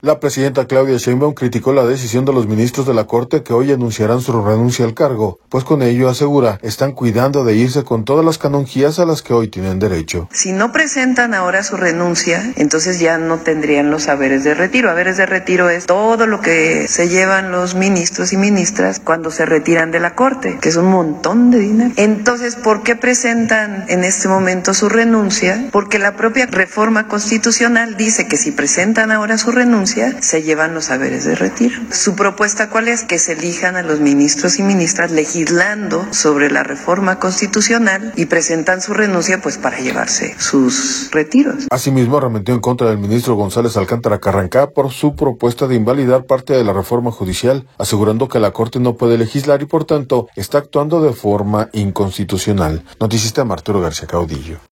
La presidenta Claudia Sheinbaum criticó la decisión de los ministros de la Corte que hoy anunciarán su renuncia al cargo, pues con ello, asegura, están cuidando de irse con todas las canonjías a las que hoy tienen derecho. Si no presentan ahora su renuncia, entonces ya no tendrían los haberes de retiro. Haberes de retiro es todo lo que se llevan los ministros y ministras cuando se retiran de la Corte, que es un montón de dinero. Entonces, ¿por qué presentan en este momento su renuncia? Porque la propia reforma constitucional dice que si presentan ahora su renuncia, se llevan los haberes de retiro. ¿Su propuesta cuál es? Que se elijan a los ministros y ministras legislando sobre la reforma constitucional y presentan su renuncia pues para llevarse sus retiros. Asimismo, arremetió en contra del ministro González Alcántara Carrancá por su propuesta de invalidar parte de la reforma judicial, asegurando que la Corte no puede legislar y por tanto está actuando de forma inconstitucional. Noticista Arturo García Caudillo.